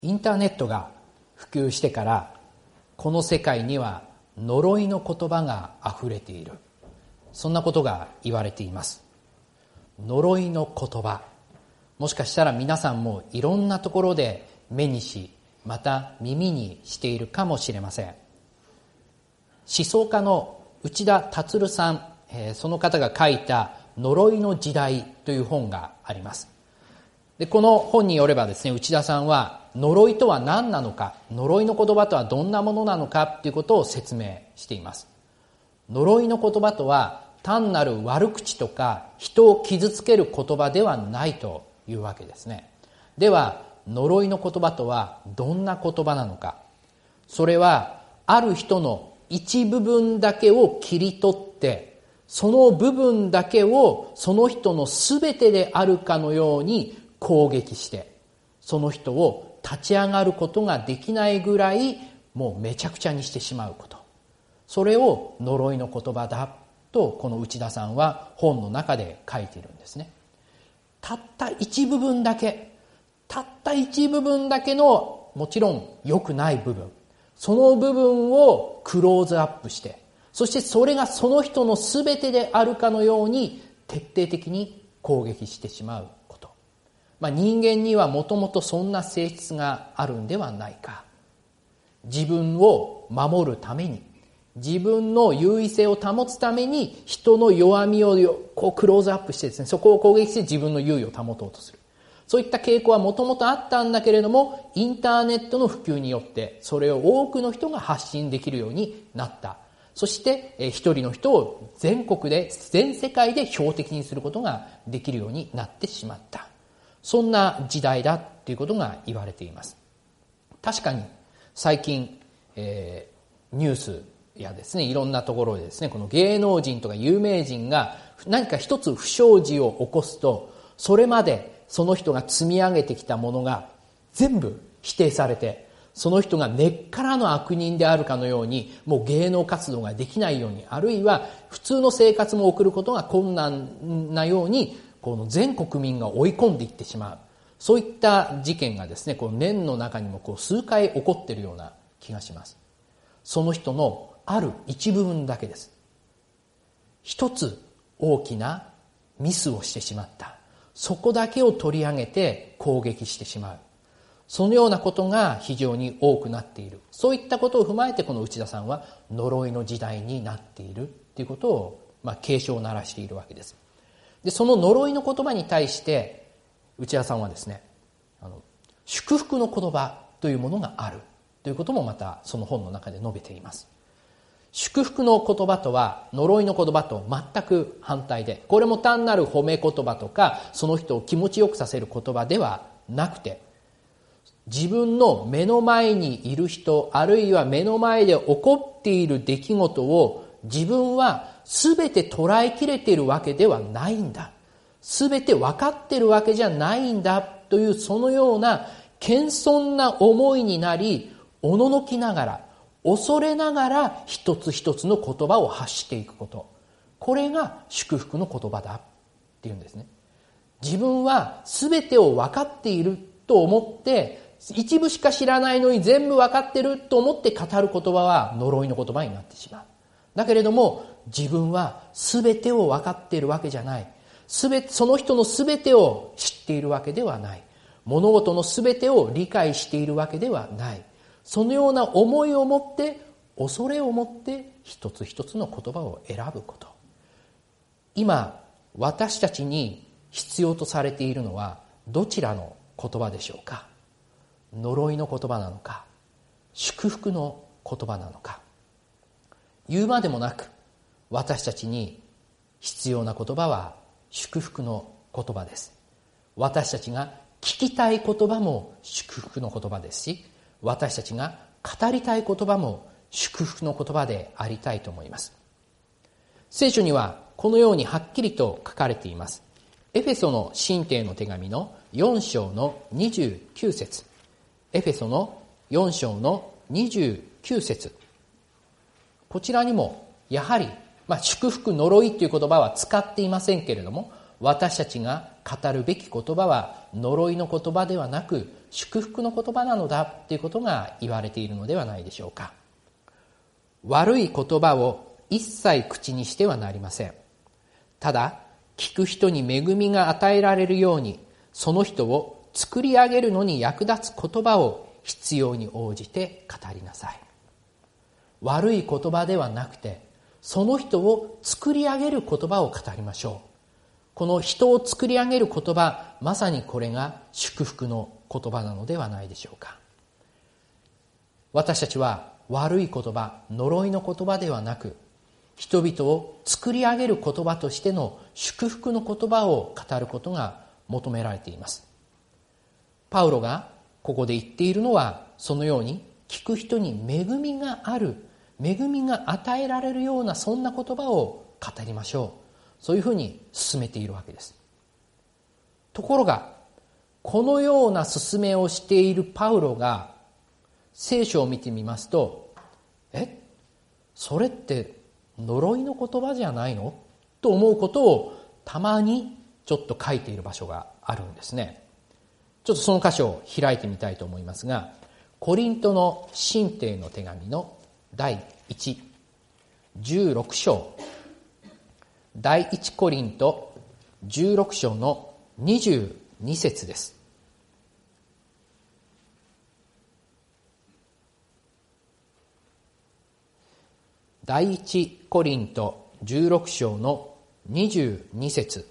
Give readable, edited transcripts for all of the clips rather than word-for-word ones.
インターネットが普及してからこの世界には呪いの言葉があふれている、そんなことが言われています。呪いの言葉、もしかしたら皆さんもいろんなところで目にし、また耳にしているかもしれません。思想家の内田達さん、その方が書いた呪いの時代という本があります。でこの本によればですね、内田さんは呪いとは何なのか、呪いの言葉とはどんなものなのかということを説明しています。呪いの言葉とは単なる悪口とか人を傷つける言葉ではないというわけですね。では呪いの言葉とはどんな言葉なのか。それはある人の一部分だけを切り取って、その部分だけをその人の全てであるかのように攻撃して、その人を立ち上がることができないぐらいもうめちゃくちゃにしてしまうこと、それを呪いの言葉だとこの内田さんは本の中で書いているんですね。たった一部分だけ、たった一部分だけの、もちろん良くない部分、その部分をクローズアップして、そしてそれがその人の全てであるかのように徹底的に攻撃してしまうこと、人間にはもともとそんな性質があるんではないか。自分を守るために、自分の優位性を保つために人の弱みをクローズアップしてですね、そこを攻撃して自分の優位を保とうとする、そういった傾向はもともとあったんだけれども、インターネットの普及によってそれを多くの人が発信できるようになった。そして一人の人を全国で、全世界で標的にすることができるようになってしまった。そんな時代だということが言われています。確かに最近、ニュースやですね、いろんなところでですね、この芸能人とか有名人が何か一つ不祥事を起こすと、それまでその人が積み上げてきたものが全部否定されて、その人が根っからの悪人であるかのように、もう芸能活動ができないように、あるいは普通の生活も送ることが困難なように、この全国民が追い込んでいってしまう、そういった事件がですね、この年の中にも数回起こっているような気がします。その人のある一部分だけです。一つ大きなミスをしてしまった、そこだけを取り上げて攻撃してしまう、そのようなことが非常に多くなっている。そういったことを踏まえてこの内田さんは呪いの時代になっているということを、警鐘を鳴らしているわけです。でその呪いの言葉に対して内田さんはですね、祝福の言葉というものがあるということもまたその本の中で述べています。祝福の言葉とは呪いの言葉と全く反対で、これも単なる褒め言葉とかその人を気持ちよくさせる言葉ではなくて、自分の目の前にいる人、あるいは目の前で起こっている出来事を自分は全て捉えきれているわけではないんだ、全て分かっているわけじゃないんだという、そのような謙遜な思いになり、おののきながら、恐れながら一つ一つの言葉を発していくこと、これが祝福の言葉だっていうんですね。自分は全てを分かっていると思って、一部しか知らないのに全部分かっていると思って語る言葉は呪いの言葉になってしまう。だけれども自分は全てを分かっているわけじゃない、その人の全てを知っているわけではない、物事の全てを理解しているわけではない、そのような思いを持って、恐れを持って一つ一つの言葉を選ぶこと。今私たちに必要とされているのはどちらの言葉でしょうか。呪いの言葉なのか、祝福の言葉なのか。言うまでもなく私たちに必要な言葉は祝福の言葉です。私たちが聞きたい言葉も祝福の言葉ですし、私たちが語りたい言葉も祝福の言葉でありたいと思います。聖書にはこのようにはっきりと書かれています。エフェソの信徒への手紙の4章の29節、エフェソの4章の29節、こちらにもやはり、祝福呪いという言葉は使っていませんけれども、 私たちが語るべき言葉は呪いの言葉ではなく祝福の言葉なのだということが言われているのではないでしょうか。悪い言葉を一切口にしてはなりません。ただ聞く人に恵みが与えられるように、その人を作り上げるのに役立つ言葉を必要に応じて語りなさい。悪い言葉ではなくて、その人を作り上げる言葉を語りましょう。この人を作り上げる言葉、まさにこれが祝福の言葉なのではないでしょうか。私たちは悪い言葉、呪いの言葉ではなく、人々を作り上げる言葉としての祝福の言葉を語ることが求められています。パウロがここで言っているのは、そのように聞く人に恵みがある、恵みが与えられるような、そんな言葉を語りましょう。そういうふうに進めているわけです。ところが、このような進めをしているパウロが聖書を見てみますと、それって呪いの言葉じゃないのと思うことをたまにちょっと書いている場所があるんですね。ちょっとその箇所を開いてみたいと思いますが、コリントの信徒への手紙の第16章、第1コリント16章の22節です。第1コリント16章の22節。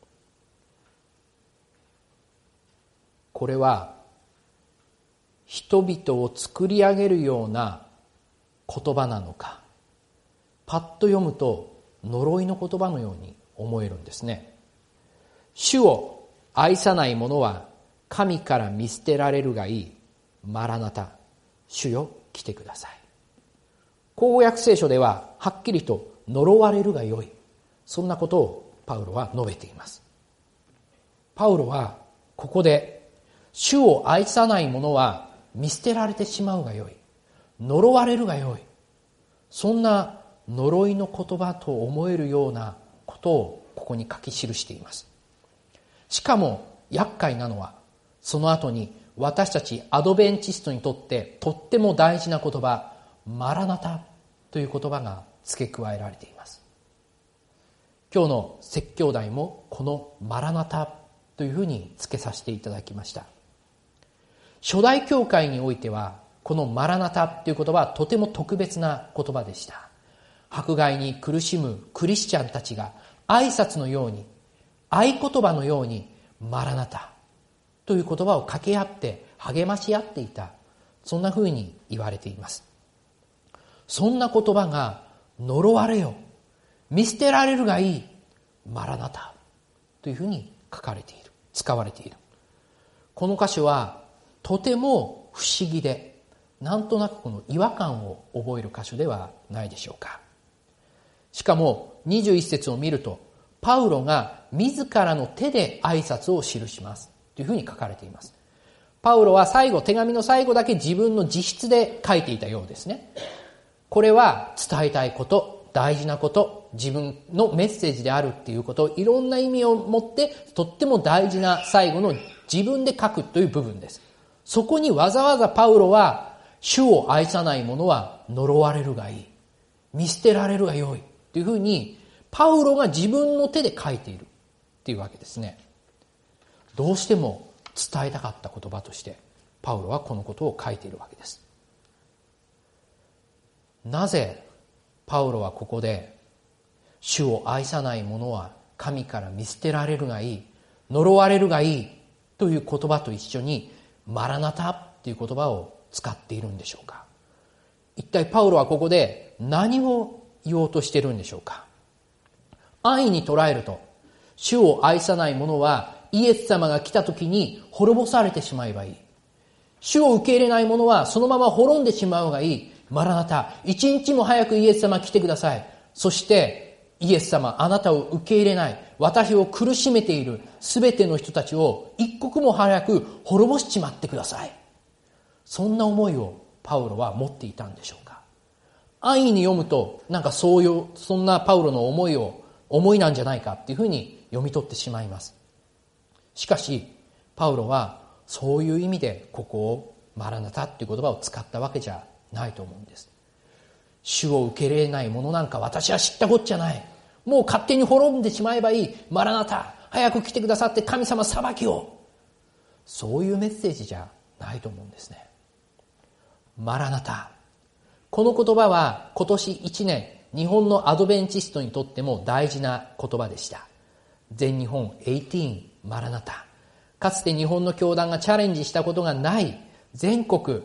これは人々を作り上げるような言葉なのか、パッと読むと呪いの言葉のように思えるんですね。主を愛さない者は神から見捨てられるがいい。マラナタ、主よ来てください。口語訳聖書でははっきりと呪われるがよい、そんなことをパウロは述べています。パウロはここで、主を愛さない者は見捨てられてしまうがよい、呪われるがよい、そんな呪いの言葉と思えるようなことをここに書き記しています。しかも厄介なのは、その後に私たちアドベンチストにとってとっても大事な言葉、マラナタという言葉が付け加えられています。今日の説教題もこのマラナタというふうに付けさせていただきました。初代教会においてはこのマラナタという言葉はとても特別な言葉でした。迫害に苦しむクリスチャンたちが挨拶のように、合言葉のようにマラナタという言葉を掛け合って励まし合っていた、そんなふうに言われています。そんな言葉が呪われよ、見捨てられるがいい、マラナタというふうに書かれている、使われている。この箇所はとても不思議で、なんとなくこの違和感を覚える箇所ではないでしょうか。しかも21節を見ると、パウロが自らの手で挨拶を記しますというふうに書かれています。パウロは最後、手紙の最後だけ自分の自筆で書いていたようですね。これは伝えたいこと、大事なこと、自分のメッセージであるっていうこと、いろんな意味を持ってとっても大事な最後の自分で書くという部分です。そこにわざわざパウロは、主を愛さない者は呪われるがいい、見捨てられるがよいというふうにパウロが自分の手で書いているっていうわけですね。どうしても伝えたかった言葉としてパウロはこのことを書いているわけです。なぜパウロはここで、主を愛さない者は神から見捨てられるがいい、呪われるがいいという言葉と一緒にマラナタという言葉を使っているんでしょうか。一体パウロはここで何を言おうとしているんでしょうか。安易に捉えると、主を愛さない者はイエス様が来た時に滅ぼされてしまえばいい。主を受け入れない者はそのまま滅んでしまうがいい。マラナタ、一日も早くイエス様来てください。そしてイエス様、あなたを受け入れない、私を苦しめているすべての人たちを一刻も早く滅ぼしちまってください。そんな思いをパウロは持っていたんでしょうか。安易に読むと、なんかそんなパウロの思いなんじゃないかっていうふうに読み取ってしまいます。しかしパウロはそういう意味でここをマラナタっていう言葉を使ったわけじゃないと思うんです。主を受け入れない者なんか私は知ったこっちゃない、もう勝手に滅んでしまえばいい、マラナタ、早く来てくださって神様裁きを、そういうメッセージじゃないと思うんですね。マラナタ、この言葉は今年1年日本のアドベンチストにとっても大事な言葉でした。全日本18マラナタ、かつて日本の教団がチャレンジしたことがない全国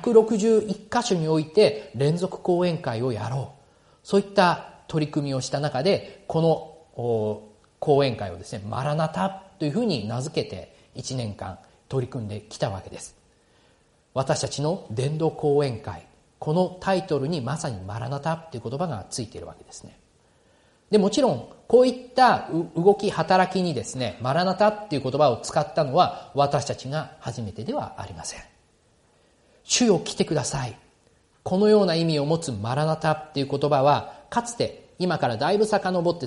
161カ所において連続講演会をやろう、そういった取り組みをした中でこの講演会をですね、マラナタというふうに名付けて1年間取り組んできたわけです。私たちの伝道講演会、このタイトルにまさにマラナタという言葉がついているわけですね。でもちろんこういった動き働きにですね、マラナタっていう言葉を使ったのは私たちが初めてではありません。主よ来てください、このような意味を持つマラナタっていう言葉はかつて今からだいぶ遡って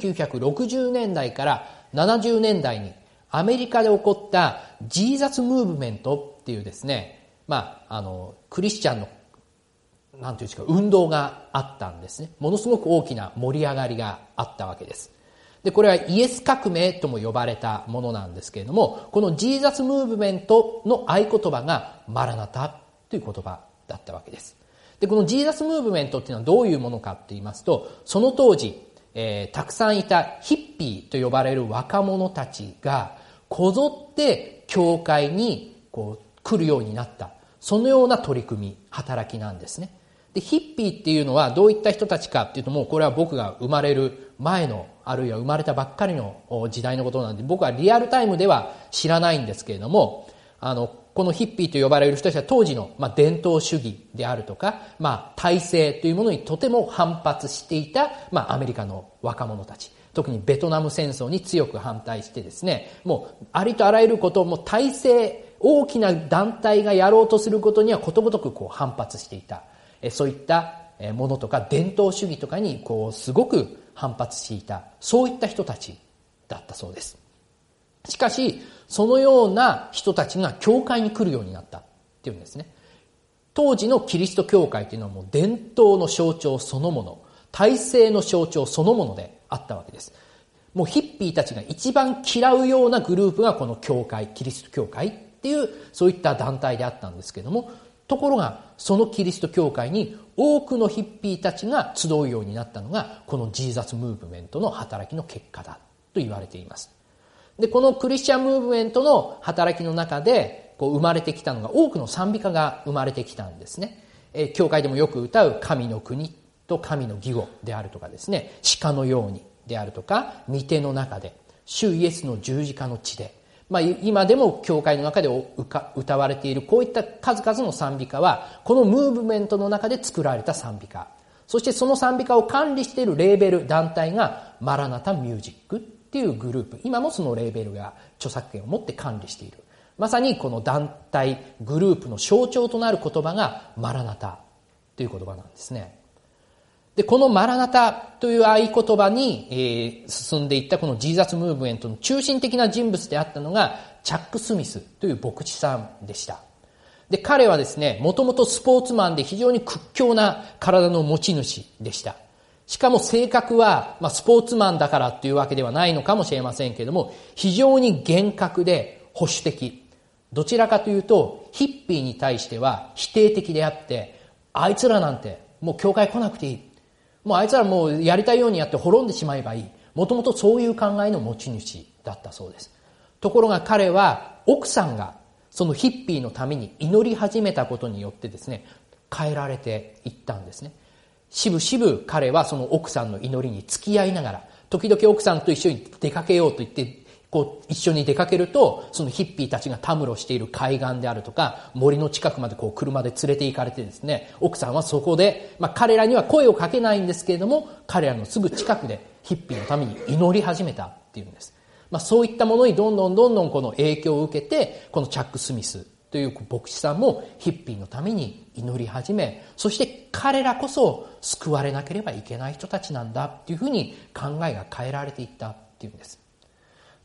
1960年代から70年代にアメリカで起こったジーザスムーブメントっていうですね、クリスチャンのなんていうんですか、運動があったんですね。ものすごく大きな盛り上がりがあったわけです。で、これはイエス革命とも呼ばれたものなんですけれども、このジーザスムーブメントの合言葉がマラナタという言葉だったわけです。で、このジーザスムーブメントっていうのはどういうものかって言いますと、その当時、たくさんいたヒッピーと呼ばれる若者たちがこぞって教会に来るようになった、そのような取り組み、働きなんですね。で、ヒッピーっていうのはどういった人たちかっていうと、もうこれは僕が生まれる前の、あるいは生まれたばっかりの時代のことなんで、僕はリアルタイムでは知らないんですけれども、このヒッピーと呼ばれる人たちは当時の、伝統主義であるとか、体制というものにとても反発していた、アメリカの若者たち、特にベトナム戦争に強く反対してですね、もうありとあらゆることをもう体制、大きな団体がやろうとすることにはことごとく反発していた。そういったものとか伝統主義とかにすごく反発していた、そういった人たちだったそうです。しかしそのような人たちが教会に来るようになったっていうんですね。当時のキリスト教会というのはもう伝統の象徴そのもの、体制の象徴そのものであったわけです。もうヒッピーたちが一番嫌うようなグループがこの教会、キリスト教会っていうそういった団体であったんですけれども、ところがそのキリスト教会に多くのヒッピーたちが集うようになったのがこのジーザスムーブメントの働きの結果だと言われています。で、このクリスチャンムーブメントの働きの中で生まれてきたのが、多くの賛美歌が生まれてきたんですね。教会でもよく歌う神の国と神の義語であるとかですね、鹿のようにであるとか、御手の中で、主イエスの十字架の地で、今でも教会の中で歌われているこういった数々の賛美歌はこのムーブメントの中で作られた賛美歌、そしてその賛美歌を管理しているレーベル団体がマラナタミュージックっていうグループ、今もそのレーベルが著作権を持って管理している、まさにこの団体グループの象徴となる言葉がマラナタという言葉なんですね。で、このマラナタという合言葉に、進んでいったこのジーザスムーブメントの中心的な人物であったのがチャック・スミスという牧師さんでした。で、彼はですね、もともとスポーツマンで非常に屈強な体の持ち主でした。しかも性格は、スポーツマンだからというわけではないのかもしれませんけれども、非常に厳格で保守的。どちらかというと、ヒッピーに対しては否定的であって、あいつらなんてもう教会来なくていい。もうあいつらもうやりたいようにやって滅んでしまえばいい。もともとそういう考えの持ち主だったそうです。ところが彼は奥さんがそのヒッピーのために祈り始めたことによってですね、変えられていったんですね。しぶしぶ彼はその奥さんの祈りに付き合いながら、時々奥さんと一緒に出かけようと言って一緒に出かけると、そのヒッピーたちがたむろしている海岸であるとか森の近くまで車で連れて行かれてですね、奥さんはそこで、彼らには声をかけないんですけれども、彼らのすぐ近くでヒッピーのために祈り始めたっていうんです。そういったものにどんどんこの影響を受けて、このチャック・スミスという牧師さんもヒッピーのために祈り始め、そして彼らこそ救われなければいけない人たちなんだっていうふうに考えが変えられていったっていうんです。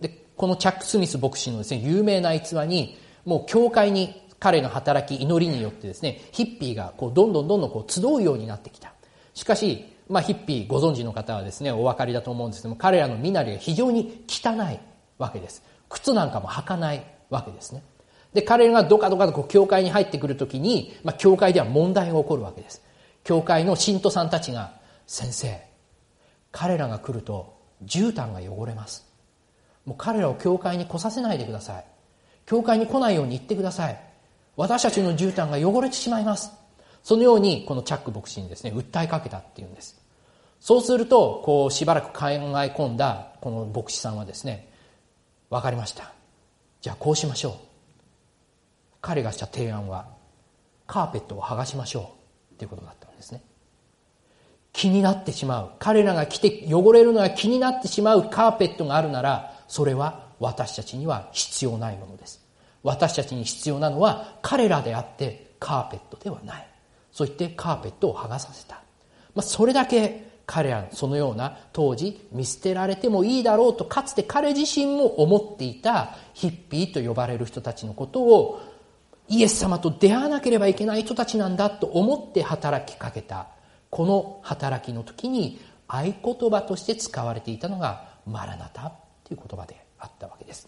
で、このチャック・スミス牧師のですね、有名な逸話に、もう教会に彼の働き、祈りによってですね、ヒッピーがどんどん集うようになってきた。しかし、ヒッピーご存知の方はですね、お分かりだと思うんですけども、彼らの身なりが非常に汚いわけです。靴なんかも履かないわけですね。で、彼らがどかどかと教会に入ってくるときに、教会では問題が起こるわけです。教会の信徒さんたちが、先生、彼らが来ると絨毯が汚れます。もう彼らを教会に来させないでください。教会に来ないように言ってください。私たちの絨毯が汚れてしまいます。そのようにこのチャック牧師にですね、訴えかけたっていうんです。そうすると、しばらく考え込んだこの牧師さんはですね、わかりました。じゃあこうしましょう。彼がした提案は、カーペットを剥がしましょうということだったんですね。気になってしまう。彼らが来て汚れるのが気になってしまうカーペットがあるなら、それは私たちには必要ないものです。私たちに必要なのは彼らであってカーペットではない。そう言ってカーペットを剥がさせた。それだけ彼らそのような当時見捨てられてもいいだろうとかつて彼自身も思っていたヒッピーと呼ばれる人たちのことをイエス様と出会わなければいけない人たちなんだと思って働きかけた。この働きの時に合言葉として使われていたのがマラナタという言葉であったわけです。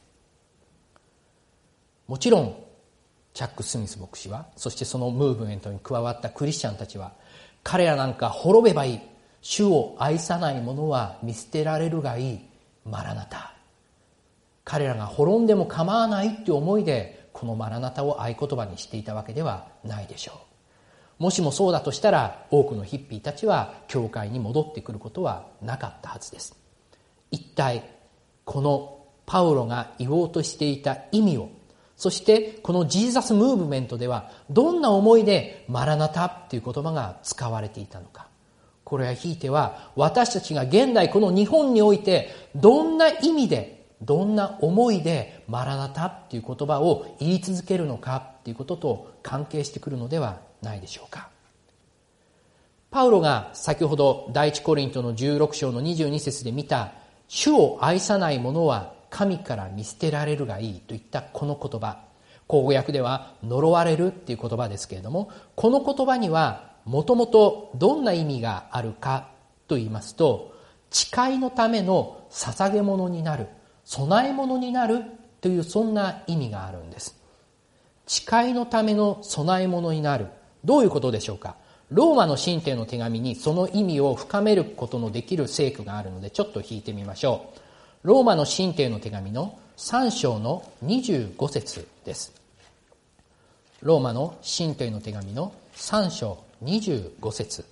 もちろんチャック・スミス牧師は、そしてそのムーブメントに加わったクリスチャンたちは、彼らなんか滅べばいい、主を愛さない者は見捨てられるがいい、マラナタ。彼らが滅んでも構わないっていう思いでこのマラナタを合言葉にしていたわけではないでしょう。もしもそうだとしたら、多くのヒッピーたちは教会に戻ってくることはなかったはずです。一体このパウロが言おうとしていた意味を、そしてこのジーザスムーブメントではどんな思いでマラナタという言葉が使われていたのか。これはひいては私たちが現代この日本においてどんな意味で、どんな思いでマラナタという言葉を言い続けるのかということと関係してくるのではないでしょうか。パウロが先ほど第一コリントの16章の22節で見た、主を愛さない者は神から見捨てられるがいいといったこの言葉、口語訳では呪われるっていう言葉ですけれども、この言葉にはもともとどんな意味があるかと言いますと、誓いのための捧げ物になる、供え物になるという、そんな意味があるんです。誓いのための供え物になる、どういうことでしょうか。ローマの信徒への手紙にその意味を深めることのできる聖句があるので、ちょっと引いてみましょう。ローマの信徒への手紙の3章の25節です。ローマの信徒への手紙の3章25節。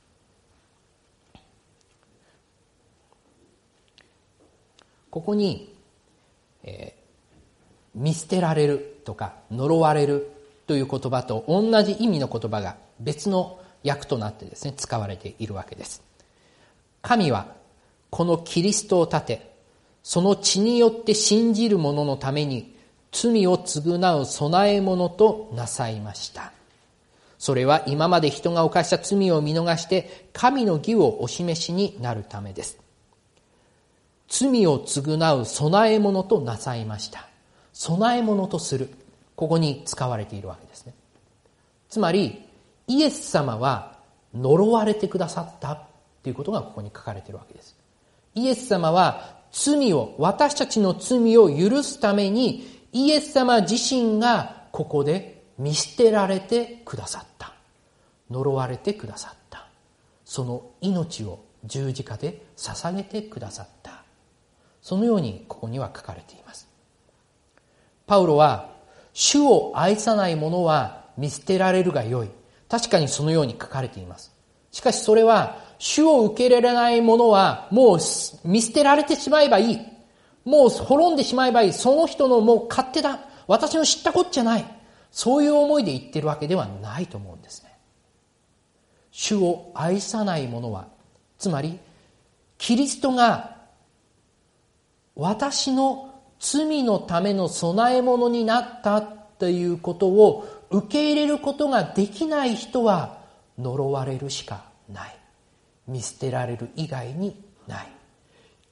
ここに、見捨てられるとか呪われるという言葉と同じ意味の言葉が別の訳となってですね、使われているわけです。神はこのキリストを立て、その血によって信じる者のために罪を償う供え物となさいました。それは今まで人が犯した罪を見逃して神の義をお示しになるためです。罪を償う供え物となさいました。供え物とする。ここに使われているわけですね。つまり、イエス様は呪われてくださったということがここに書かれているわけです。イエス様は私たちの罪を許すために、イエス様自身がここで見捨てられてくださった。呪われてくださった。その命を十字架で捧げてくださった。そのようにここには書かれています。パウロは、主を愛さない者は見捨てられるがよい。確かにそのように書かれています。しかしそれは、主を受け入れられない者はもう見捨てられてしまえばいい。もう滅んでしまえばいい。その人のもう勝手だ。私の知ったこっちゃない。そういう思いで言ってるわけではないと思うんですね。主を愛さない者は、つまり、キリストが私の罪のための供え物になったということを受け入れることができない人は呪われるしかない。見捨てられる以外にない。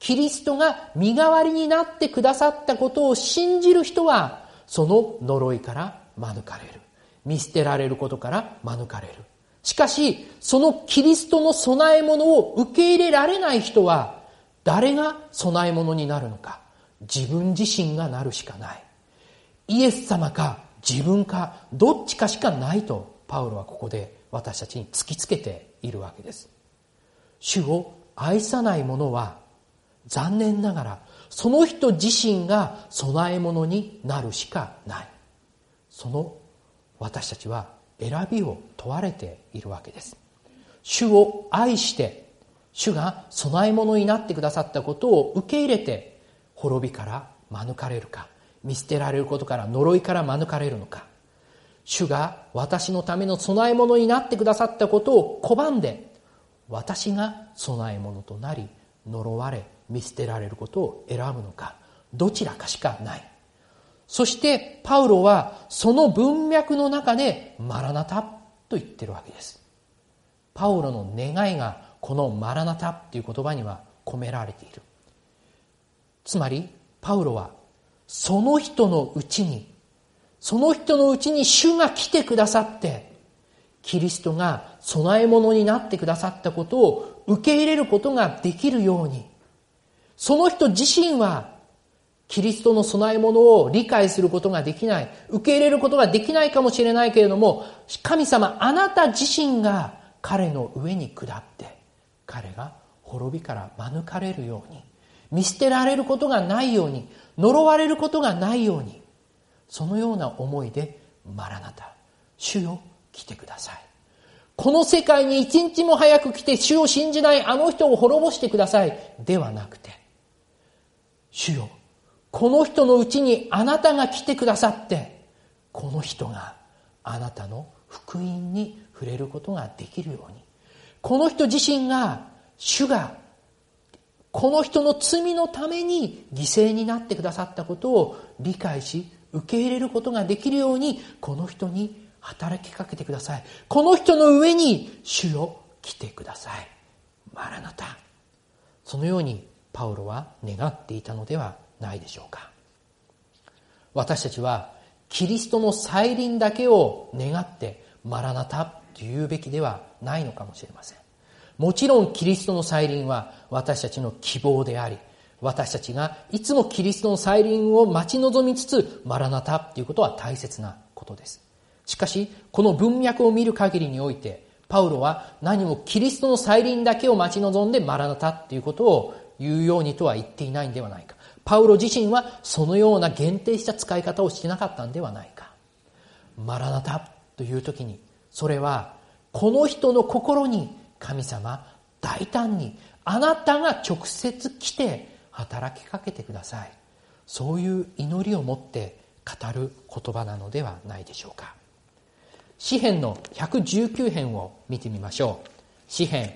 キリストが身代わりになってくださったことを信じる人は、その呪いから免れる。見捨てられることから免れる。しかし、そのキリストの備え物を受け入れられない人は、誰が備え物になるのか。自分自身がなるしかない。イエス様か自分かどっちかしかないと、パウロはここで私たちに突きつけているわけです。主を愛さない者は、残念ながらその人自身が備え物になるしかない。その私たちは選びを問われているわけです。主を愛して、主が備え物になってくださったことを受け入れて、滅びから免れるか、見捨てられることから呪いから免れるのか。主が私のための備え物になってくださったことを拒んで、私が備え物となり呪われ見捨てられることを選ぶのか、どちらかしかない。そしてパウロはその文脈の中でマラナタと言っているわけです。パウロの願いがこのマラナタという言葉には込められている。つまりパウロはその人のうちに主が来てくださって、キリストが備え物になってくださったことを受け入れることができるように、その人自身はキリストの備え物を理解することができない、受け入れることができないかもしれないけれども、神様あなた自身が彼の上に下って、彼が滅びから免れるように、見捨てられることがないように、呪われることがないように、そのような思いで、マラナタ、主よ来てください。この世界に一日も早く来て主を信じないあの人を滅ぼしてくださいではなくて、主よこの人のうちにあなたが来てくださって、この人があなたの福音に触れることができるように、この人自身が主がこの人の罪のために犠牲になってくださったことを理解し受け入れることができるように、この人に働きかけてください。この人の上に主よ来てください。マラナタ。そのようにパウロは願っていたのではないでしょうか。私たちはキリストの再臨だけを願ってマラナタと言うべきではないのかもしれません。もちろんキリストの再臨は私たちの希望であり、私たちがいつもキリストの再臨を待ち望みつつマラナタということは大切なことです。しかしこの文脈を見る限りにおいて、パウロは何もキリストの再臨だけを待ち望んでマラナタということを言うようにとは言っていないんではないか。パウロ自身はそのような限定した使い方をしてなかったんではないか。マラナタという時に、それはこの人の心に神様大胆にあなたが直接来て働きかけてください、そういう祈りを持って語る言葉なのではないでしょうか。詩編の119編を見てみましょう。詩編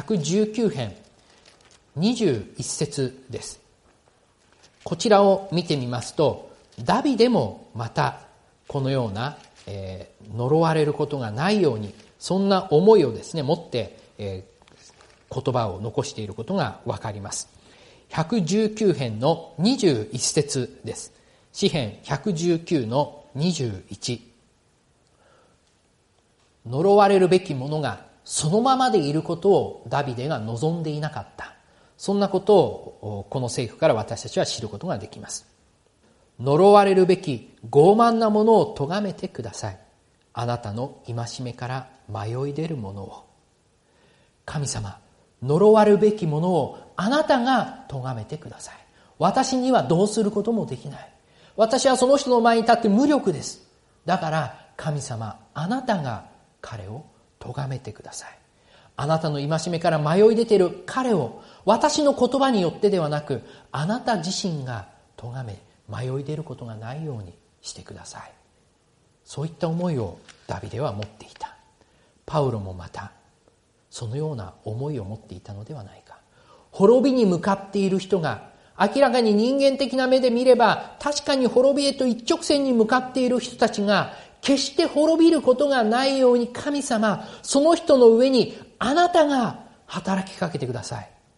119編21節です。こちらを見てみますと、ダビデもまたこのような、呪われることがないように、そんな思いをですね持って、言葉を残していることがわかります。119編の21節です。詩編119の21。呪われるべきものがそのままでいることをダビデが望んでいなかった。そんなことをこの聖句から私たちは知ることができます。呪われるべき傲慢なものを咎めてください。あなたの戒めから迷い出るものを。神様、呪われるべきものをあなたが咎めてください。私にはどうすることもできない。私はその人の前に立って無力です。だから神様、あなたが彼を咎めてください。あなたの戒めから迷い出ている彼を私の言葉によってではなく、あなた自身が咎め迷い出ることがないようにしてください。そういった思いをダビデは持っていた。パウロもまたそのような思いを持っていたのではないか。滅びに向かっている人が、明らかに人間的な目で見れば確かに滅びへと一直線に向かっている人たちが、決して滅びることがないように神様、その人の上にあなたが働きかけてください。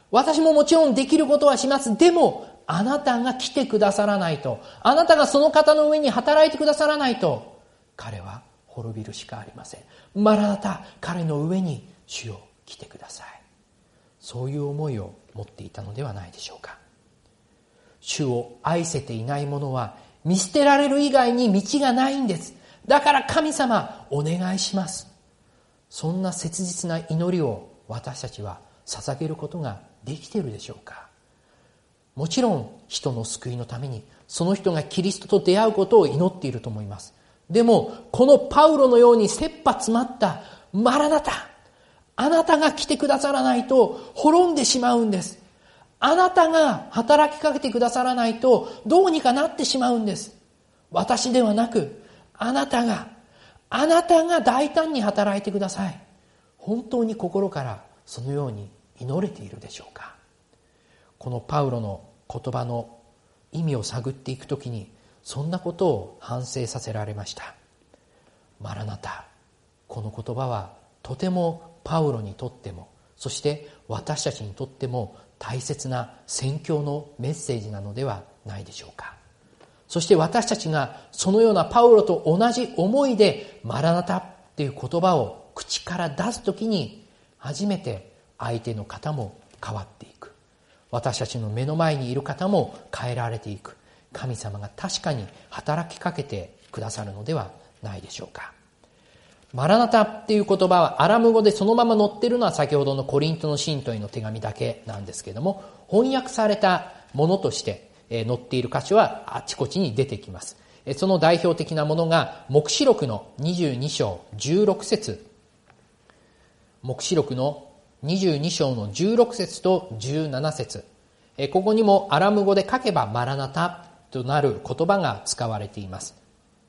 私ももちろんできることはします。でも、あなたが来てくださらないと、あなたがその方の上に働いてくださらないと、彼は滅びるしかありません。マラナタ、彼の上に主よ来てください。そういう思いを持っていたのではないでしょうか。主を愛せていない者は見捨てられる以外に道がないんです。だから神様、お願いします。そんな切実な祈りを私たちは捧げることができているでしょうか。もちろん人の救いのためにその人がキリストと出会うことを祈っていると思います。でもこのパウロのように切羽詰まったマラナタ、あなたが来てくださらないと滅んでしまうんです。あなたが働きかけてくださらないとどうにかなってしまうんです。私ではなくあなたが大胆に働いてください。本当に心からそのように祈れているでしょうか。このパウロの言葉の意味を探っていくときにそんなことを反省させられました。マラナタ、この言葉はとてもパウロにとっても、そして私たちにとっても大切な宣教のメッセージなのではないでしょうか。そして私たちがそのようなパウロと同じ思いでマラナタっていう言葉を口から出すときに初めて相手の方も変わっていく。私たちの目の前にいる方も変えられていく。神様が確かに働きかけてくださるのではないでしょうか。マラナタっていう言葉はアラム語でそのまま載っているのは先ほどのコリントの信徒への手紙だけなんですけれども、翻訳されたものとして載っている箇所はあちこちに出てきます。その代表的なものが黙示録の22章16節、黙示録の22章の16節と17節、ここにもアラム語で書けばマラナタとなる言葉が使われています。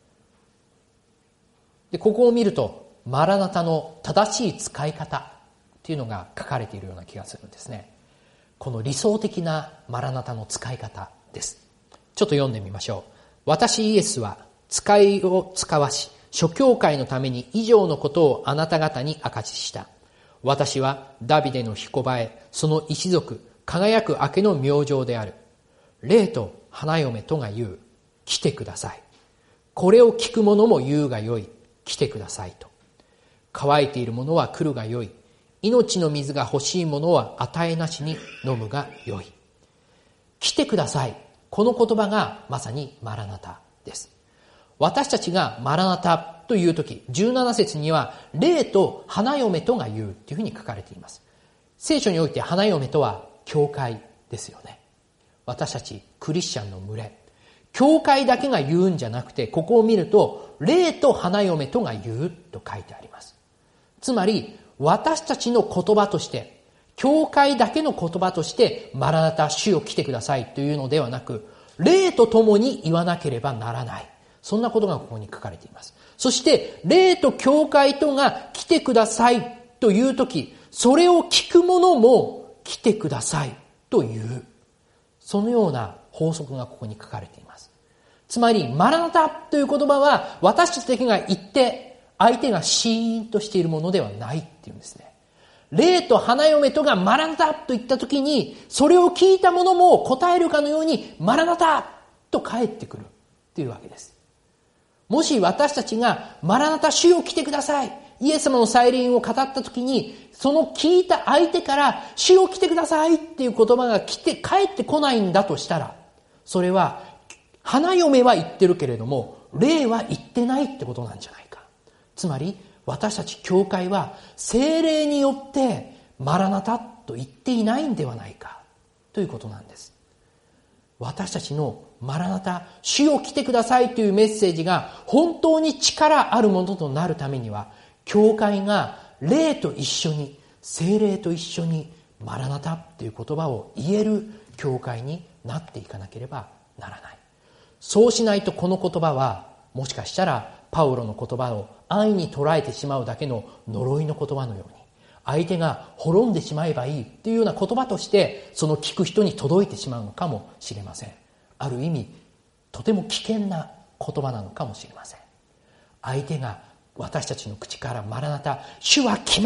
でここを見るとマラナタの正しい使い方っていうのが書かれているような気がするんですね。この理想的なマラナタの使い方です。ちょっと読んでみましょう。私イエスは使いを使わし諸教会のために以上のことをあなた方に証しした。私はダビデの彦場へその一族輝く明けの明星である。霊と花嫁とが言う、来てください。これを聞く者も言うがよい、来てくださいと。乾いている者は来るがよい。命の水が欲しい者は与えなしに飲むがよい。来てください。この言葉がまさにマラナタです。私たちがマラナタというとき、17節には霊と花嫁とが言うというふうに書かれています。聖書において花嫁とは教会ですよね。私たちクリスチャンの群れ、教会だけが言うんじゃなくて、ここを見ると霊と花嫁とが言うと書いてあります。つまり私たちの言葉として、教会だけの言葉としてマラナタ、主よ来てくださいというのではなく、霊とともに言わなければならない、そんなことがここに書かれています。そして霊と教会とが来てくださいというとき、それを聞く者も来てくださいという、そのような法則がここに書かれています。つまりマラナタという言葉は私たちだけが言って相手がシーンとしているものではないっていうんですね。霊と花嫁とがマラナタと言ったときに、それを聞いた者も答えるかのようにマラナタと返ってくるというわけです。もし私たちがマラナタ、主よ来てください、イエス様の再臨を語ったときに、その聞いた相手から主よ来てくださいっていう言葉が返ってこないんだとしたら、それは花嫁は言ってるけれども霊は言ってないってことなんじゃないか。つまり私たち教会は聖霊によってマラナタと言っていないんではないかということなんです。私たちのマラナタ、主よ来てくださいというメッセージが本当に力あるものとなるためには、教会が霊と一緒に、聖霊と一緒にマラナタという言葉を言える教会になっていかなければならない。そうしないとこの言葉はもしかしたらパウロの言葉を安易に捉えてしまうだけの呪いの言葉のように、相手が滅んでしまえばいいというような言葉としてその聞く人に届いてしまうのかもしれません。ある意味とても危険な言葉なのかもしれません。相手が私たちの口からマラナタ、主は来ます、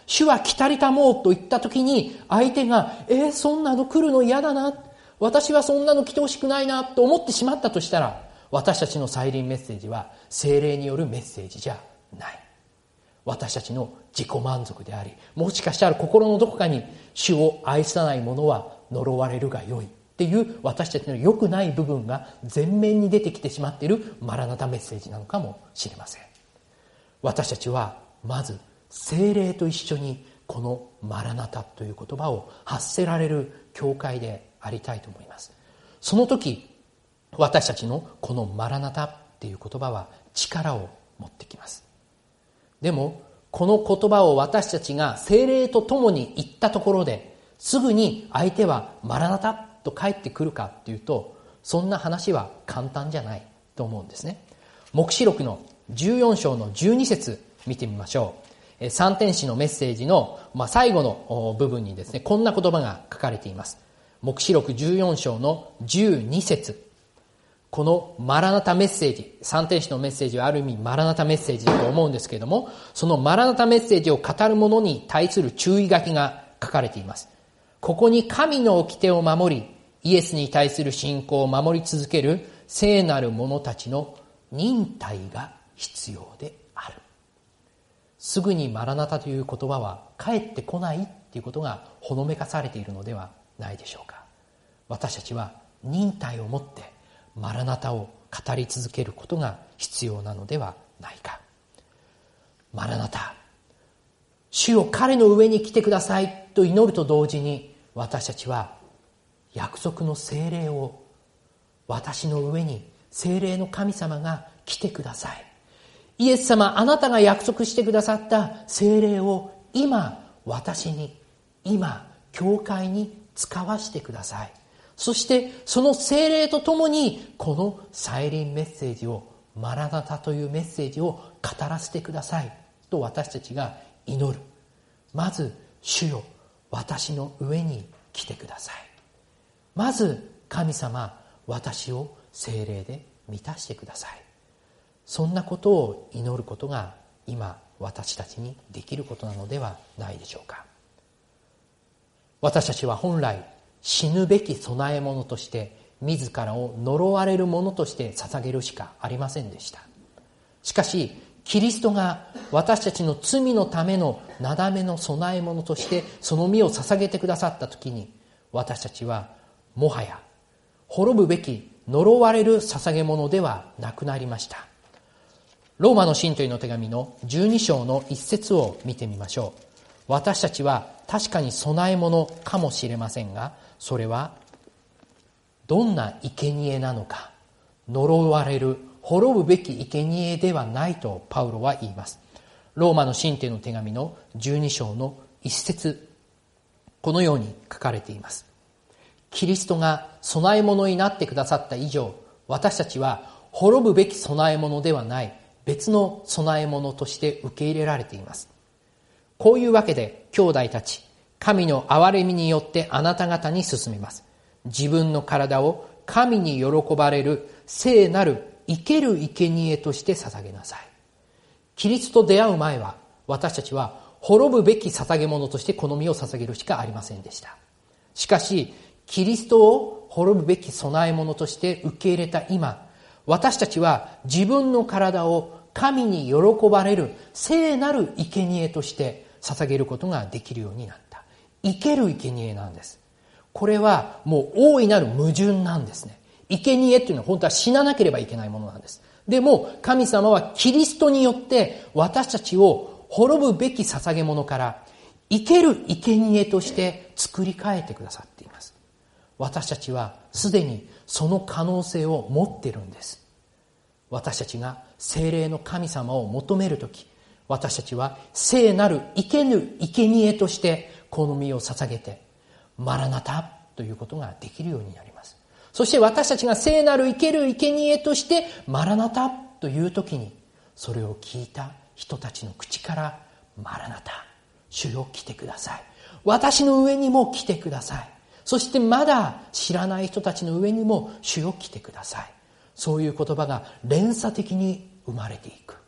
主は来たりたもうと言った時に、相手が、そんなの来るの嫌だな。私はそんなの来てほしくないなと思ってしまったとしたら、私たちの再臨メッセージは聖霊によるメッセージじゃない。私たちの自己満足であり、もしかしたら心のどこかに主を愛さない者は呪われるがよいっていう私たちの良くない部分が前面に出てきてしまっているマラナタメッセージなのかもしれません。私たちはまず聖霊と一緒にこのマラナタという言葉を発せられる教会でありたいと思います。その時私たちのこのマラナタっていう言葉は力を持ってきます。でもこの言葉を私たちが聖霊と共に言ったところですぐに相手はマラナタと帰ってくるかっていうと、そんな話は簡単じゃないと思うんですね。黙示録の14章の12節見てみましょう。三天使のメッセージの最後の部分にですね、こんな言葉が書かれています。黙示録14章の12節。このマラナタメッセージ、三天使のメッセージはある意味マラナタメッセージだと思うんですけれども、そのマラナタメッセージを語る者に対する注意書きが書かれています。ここに神の掟を守り、イエスに対する信仰を守り続ける聖なる者たちの忍耐が必要である。すぐにマラナタという言葉は返ってこないっていうことがほのめかされているのではないでしょうか。私たちは忍耐を持ってマラナタを語り続けることが必要なのではないか。マラナタ、主よ彼の上に来てくださいと祈ると同時に、私たちは約束の聖霊を、私の上に聖霊の神様が来てください。イエス様、あなたが約束してくださった聖霊を今私に、今教会に使わしてください。そしてその聖霊とともにこの再臨メッセージを、マラナタというメッセージを語らせてくださいと私たちが祈る。まず、主よ私の上に来てください。まず神様、私を聖霊で満たしてください。そんなことを祈ることが今私たちにできることなのではないでしょうか。私たちは本来死ぬべき供え物として自らを呪われるものとして捧げるしかありませんでした。しかしキリストが私たちの罪のためのなだめの供え物としてその身を捧げてくださったときに、私たちはもはや滅ぶべき呪われる捧げ物ではなくなりました。ローマの信徒への手紙の12章の一節を見てみましょう。私たちは確かに供え物かもしれませんが、それはどんな生贄なのか、呪われる滅ぶべき生贄ではないとパウロは言います。ローマの信徒への手紙の12章の一節、このように書かれています。キリストが供え物になってくださった以上、私たちは滅ぶべき供え物ではない別の供え物として受け入れられています。こういうわけで兄弟たち、神の憐れみによってあなた方に進めます。自分の体を神に喜ばれる聖なる生ける生贄として捧げなさい。キリストと出会う前は私たちは滅ぶべき捧げ物としてこの身を捧げるしかありませんでした。しかしキリストを滅ぶべき供え物として受け入れた今、私たちは自分の体を神に喜ばれる聖なる生贄として捧げることができるようになった。生ける生贄なんです。これはもう大いなる矛盾なんですね。生贄っていうのは本当は死ななければいけないものなんです。でも神様はキリストによって私たちを滅ぶべき捧げ物から生ける生贄として作り変えてくださっています。私たちはすでにその可能性を持っているんです。私たちが聖霊の神様を求めるとき、私たちは聖なる生けぬ生贄としてこの身を捧げてマラナタということができるようになります。そして私たちが聖なる生ける生贄としてマラナタというときに、それを聞いた人たちの口からマラナタ、主よ来てください、私の上にも来てください、そしてまだ知らない人たちの上にも主よ来てください、そういう言葉が連鎖的に生まれていく。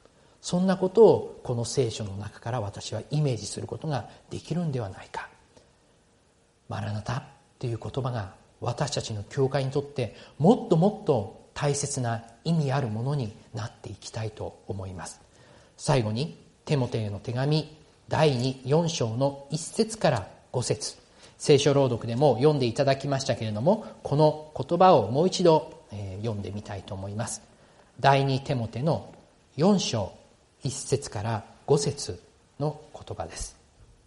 そんなことをこの聖書の中から私はイメージすることができるんではないか。マラナタという言葉が私たちの教会にとってもっともっと大切な意味あるものになっていきたいと思います。最後にテモテへの手紙第4章の1節から5節、聖書朗読でも読んでいただきましたけれども、この言葉をもう一度読んでみたいと思います。第2テモテの4章1節から5節の言葉です。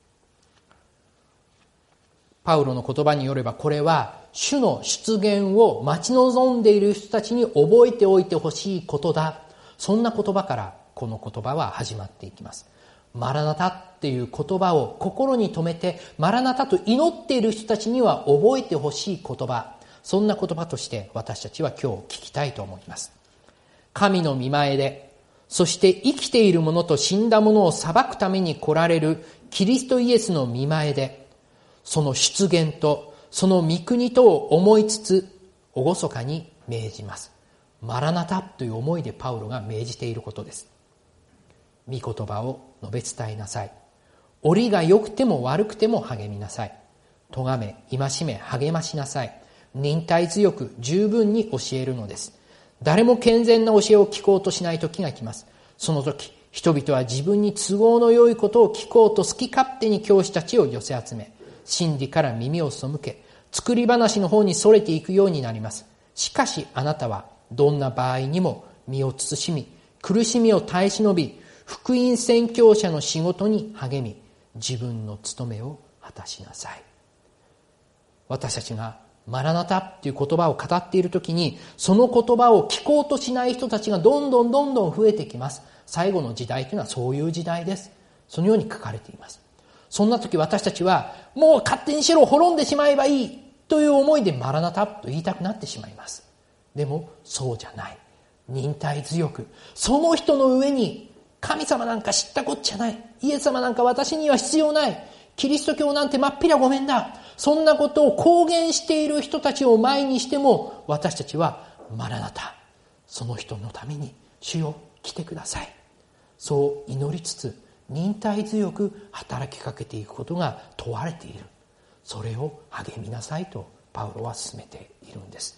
パウロの言葉によれば、これは主の出現を待ち望んでいる人たちに覚えておいてほしいことだ。そんな言葉からこの言葉は始まっていきます。マラナタっていう言葉を心に留めて、マラナタと祈っている人たちには覚えてほしい言葉、そんな言葉として私たちは今日聞きたいと思います。神の御前で、そして生きている者と死んだ者を裁くために来られるキリストイエスの御前で、その出現とその御国とを思いつつ厳かに命じます。マラナタという思いでパウロが命じていることです。御言葉を述べ伝えなさい。折りが良くても悪くても励みなさい。咎め、戒め、励ましなさい。忍耐強く十分に教えるのです。誰も健全な教えを聞こうとしない時が来ます。その時、人々は自分に都合の良いことを聞こうと好き勝手に教師たちを寄せ集め、真理から耳を背け、作り話の方にそれていくようになります。しかしあなたはどんな場合にも身を慎み、苦しみを耐え忍び、福音宣教者の仕事に励み、自分の務めを果たしなさい。私たちがマラナタっていう言葉を語っているときに、その言葉を聞こうとしない人たちがどんどん増えてきます。最後の時代というのはそういう時代です。そのように書かれています。そんな時私たちは、もう勝手にしろ、滅んでしまえばいいという思いでマラナタと言いたくなってしまいます。でもそうじゃない。忍耐強く、その人の上に神様なんか知ったこっちゃない。イエス様なんか私には必要ない。キリスト教なんてまっぴらごめんだ。そんなことを公言している人たちを前にしても、私たちはマラナタ、その人のために主よ来てください。そう祈りつつ、忍耐強く働きかけていくことが問われている。それを励みなさいとパウロは進めているんです。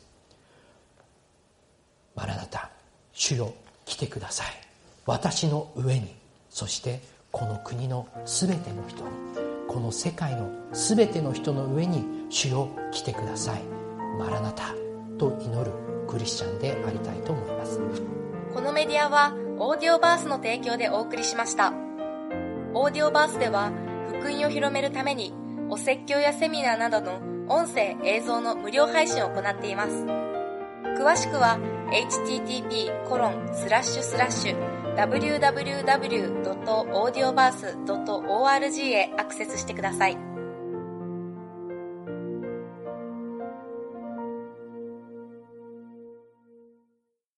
マラナタ、主よ来てください。私の上に、そしてこの国のすべての人に、この世界のすべての人の上に主よ来てください。マラナタと祈るクリスチャンでありたいと思います。 このメディアはオーディオバースの提供でお送りしました。オーディオバースでは福音を広めるためにお説教やセミナーなどの音声映像の無料配信を行っています。詳しくは http://www.audioverse.org へアクセスしてください。